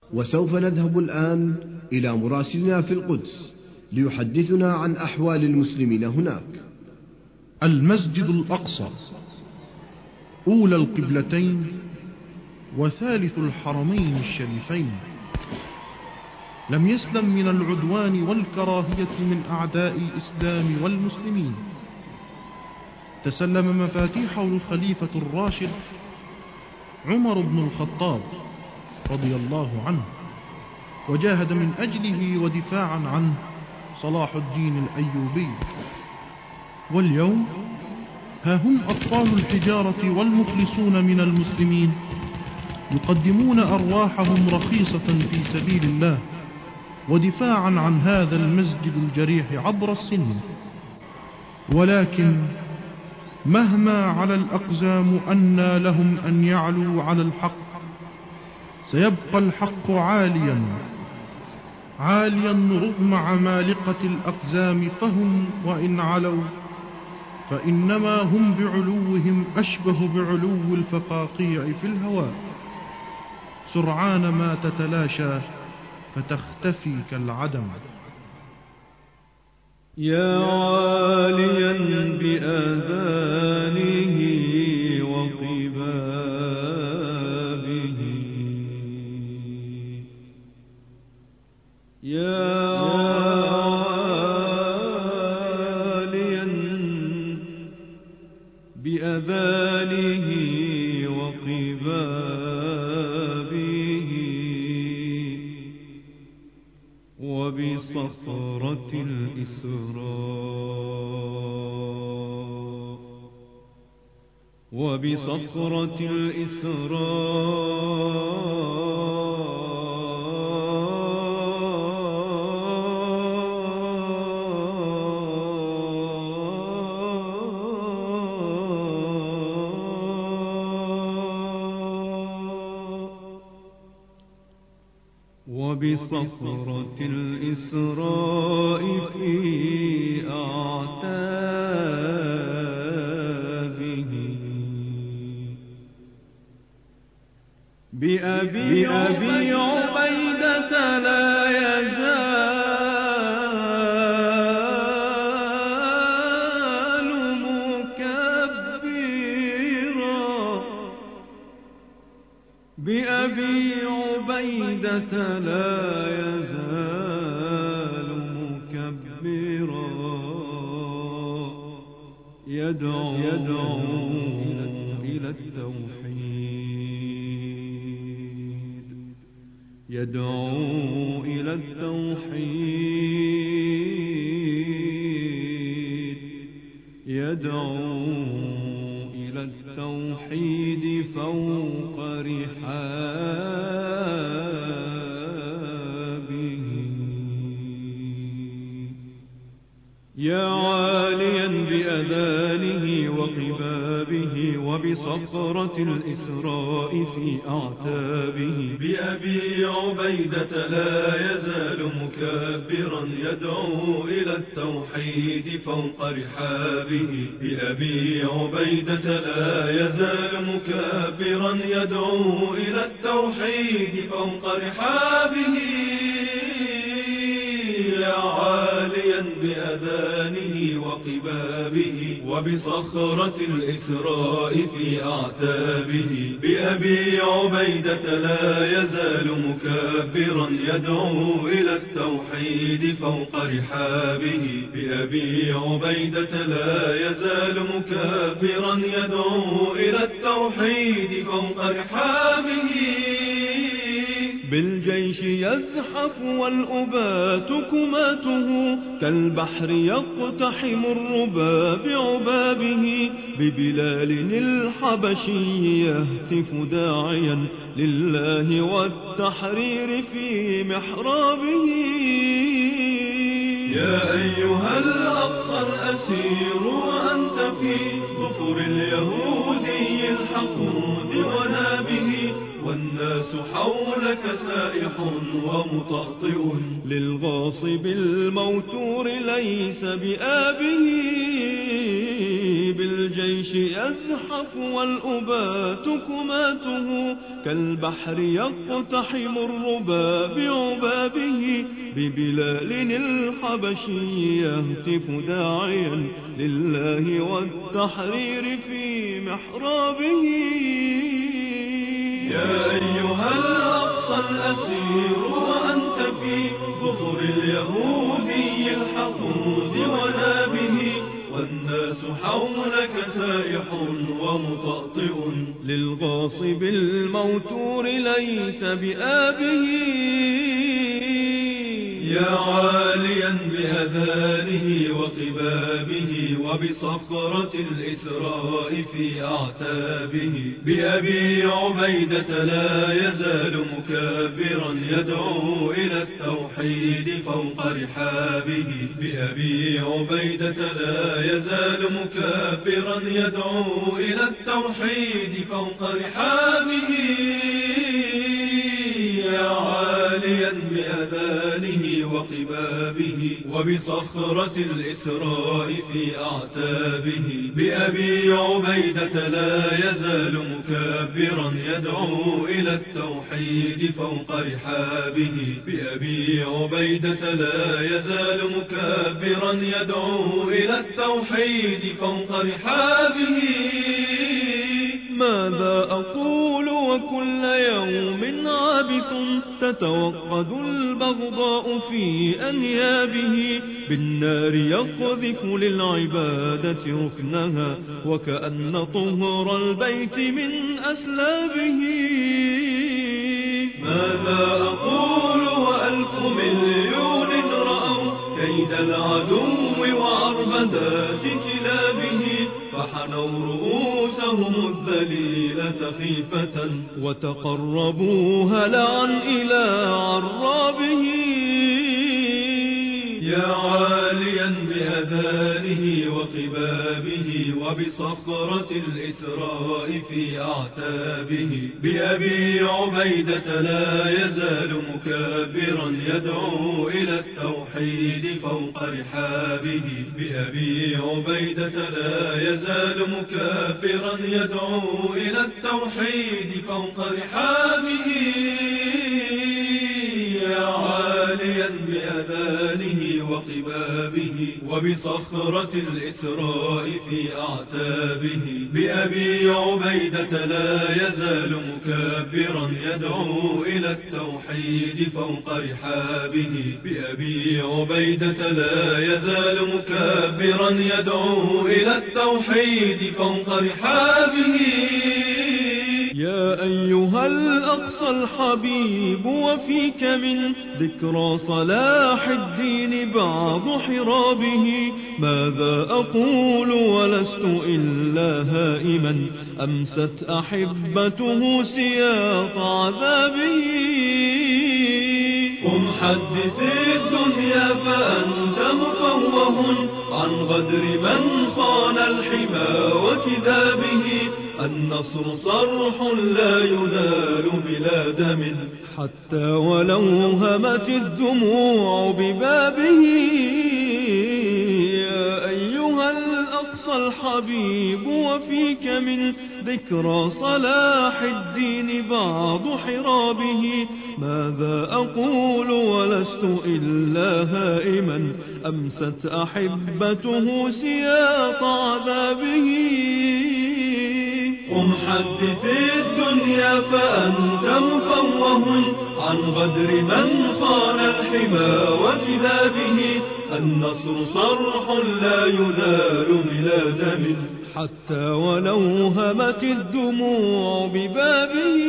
وسوف نذهب الآن إلى مراسلنا في القدس ليحدثنا عن أحوال المسلمين هناك. المسجد الأقصى أولى القبلتين وثالث الحرمين الشريفين، لم يسلم من العدوان والكراهية من أعداء الإسلام والمسلمين. تسلم مفاتيحه الخليفة الراشد عمر بن الخطاب رضي الله عنه، وجاهد من أجله ودفاعا عنه صلاح الدين الأيوبي. واليوم ها هم أطفال الحجارة والمخلصون من المسلمين يقدمون أرواحهم رخيصة في سبيل الله ودفاعا عن هذا المسجد الجريح عبر السن. ولكن مهما على الأقزام أنى لهم أن يعلوا على الحق، سيبقى الحق عاليا رغم عمالقة الأقزام، فهم وإن علوا فإنما هم بعلوهم أشبه بعلو الفقاقيع في الهواء، سرعان ما تتلاشى فتختفي كالعدم. يا عاليا بآذانه وطبابه، يا عاليا بآذانه وطبابه، وبصخرة الإسراء، وبصخرة الإسراء، وبصخرة الإسراء في أعتابه، بأبي عبيدة لا يزال مكبرا، بأبي عبيدة لا يزال مكبرا، يدعو إلى التوحيد، يدعو إلى التوحيد، يدعو إلى التوحيد فوق رحابه. يا عاليا بأذانه وقبابه، وبصخرة الإسراء في أعتابه، بأبي عبيدة لا يزال مكبرا، يدعو إلى التوحيد فوق رحابه، بأبي عبيدة لا يزال مكبرا، يدعو إلى التوحيد فوق رحابه. يا عاليا بأذانه وقبابه، وبصخرة الإسراء في أعتابه، بأبي عبيدة لا يزال مكبرا، يدعو إلى التوحيد فوق رحابه، بأبي عبيدة لا يزال مكبرا، يدعو إلى التوحيد فوق رحابه. بالجيش يزحف والأبات كماته، كالبحر يقتحم الربا بعبابه، ببلال الحبشي يهتف داعيا لله والتحرير في محرابه. يا أيها الأقصى الأسير وأنت في ظفر اليهودي الحقود ونابه، والناس حولك سائح ومطأطئ، للغاصب الموتور ليس بآبه. بالجيش يزحف والأبات كماته كالبحر يقتحم الربا بعبابه ببلال الحبشي يهتف داعيا لله والتحرير في محرابه. يا أيها الأقصى الأسير وأنت في ظفر اليهودي الحقود ونابه والناس حولك سائح ومطأطئ للغاصب الموتور ليس بآبه. يا عاليا بأذانه وقبابه وبصخرة الإسراء في أعتابه بأبي عبيدة لا يزال مكابرا يدعو إلى التوحيد فوق رحابه بأبي عبيدة لا يزال مكابرا يدعو إلى التوحيد فوق رحابه. يا عاليا بأذانه وقبابه وبصخرة الإسراء في أعتابه بأبي عبيدة لا يزال مكابرا يدعو إلى التوحيد فوق رحابه بأبي عبيدة لا يزال مكابرا يدعو إلى التوحيد فوق رحابه. ماذا أقول وكل يوم عابث تتوقد البغضاء في أنيابه بالنار يقذف للعبادة ركنها وكأن طهر البيت من أسلابه. ماذا أقول وألف مليون رأوا كيد العدو وعربدات كلابه فحنوا رؤوسهم الذليلة خيفة وتقربوا هلعا إلى عرابه. يا عاليا بأذانه وقبابه وبصخرة الإسراء في أعتابه بأبي عبيدة لا يزال مكابرا يدعو إلى التوحيد فوق رحابه بأبي عبيدة لا يزال مكابرا يدعو إلى التوحيد فوق رحابه. يا عاليا بأذانه وقبابه وبصخرة الإسراء في أعتابه بأبي عبيدة لا يزال مكابرا يدعو إلى التوحيد فوق رحابه بأبي عبيدة لا يزال مكابرا يدعو إلى التوحيد فوق رحابه. يا أيها الأقصى الحبيب وفيك من ذكرى صلاح الدين بعض حرابه ماذا أقول ولست إلا هائما أمست أحبته سياط عذابه. قم حدث الدنيا فأنت مفوه عن غدر من خان الحمى وكذابه النصر صرح لا ينال بلا دم حتى ولو همت الدموع ببابه. يا أيها الأقصى الحبيب وفيك من ذكرى صلاح الدين بعض حرابه ماذا أقول ولست إلا هائما أمست أحبته سياط عذابه. قم حدث الدنيا فأنت مفوه عن غدر من خان الحمى وكذابه النصر صرح لا ينال بلا دم حتى ولو همت الدموع ببابه.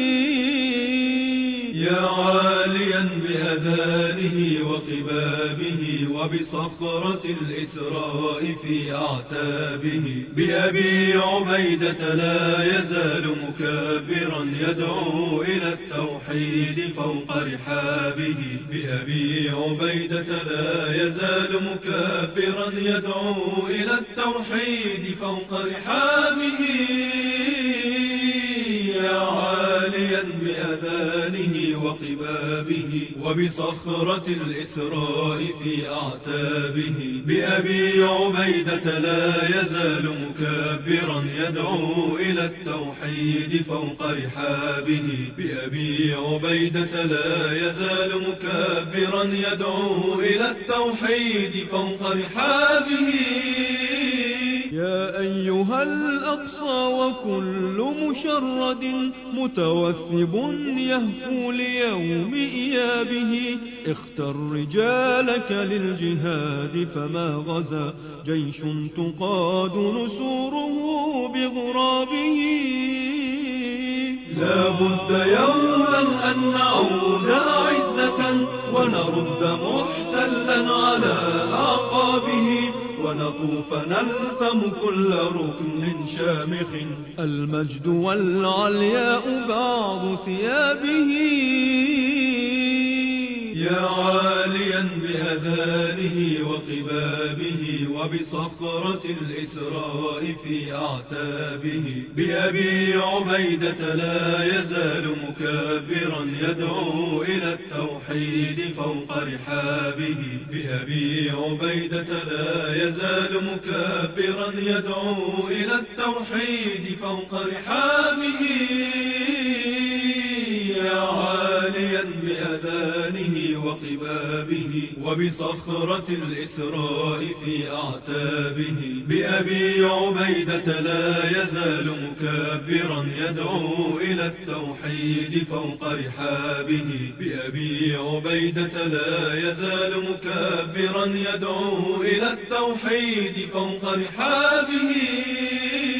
يا عاليا بأذانه وقبابه وبصخرة الإسراء في أعتابه بأبي عبيدة لا يزال مكابرا يدعو إلى التوحيد فوق رحابه بأبي عبيدة لا يزال مكابرا يدعو إلى التوحيد فوق رحابه. يا عاليا بأذانه وقبابه وقبابه وبصخرة الإسراء في أعتابه. بأبي عبيدة لا يزال مكبرا يدعو إلى التوحيد فوق رحابه. بأبي عبيدة لا يزال مكبرا يدعو إلى التوحيد فوق رحابه. يا أيها الأقصى وكل مشرد متوثب يهفو ليوم إيابه. اختر رجالك للجهاد فما غزا جيش تقاد نسوره بغرابه. لا بد يوما أن نعود عزة ونرد محتلا على أعقابه ونطوف نلثم كل ركن شامخ. المجد والعلياء بعض ثيابه. يا عاليا بأذانه وقبابه وبصخرة الإسراء في أعتابه. بأبي عبيدة لا يزال مكبرا يدعو إلى التوحيد فوق رحابه. بأبي عبيدة لا يزال مكبرا يدعو إلى التوحيد فوق رحابه. يا عاليا بأذانه وقبابه وبصخرة الإسراء في أعتابه. بأبي عبيدة لا يزال مكبرا يدعو إلى التوحيد فوق رحابه. بأبي عبيدة لا يزال مكبرا يدعو إلى التوحيد فوق رحابه.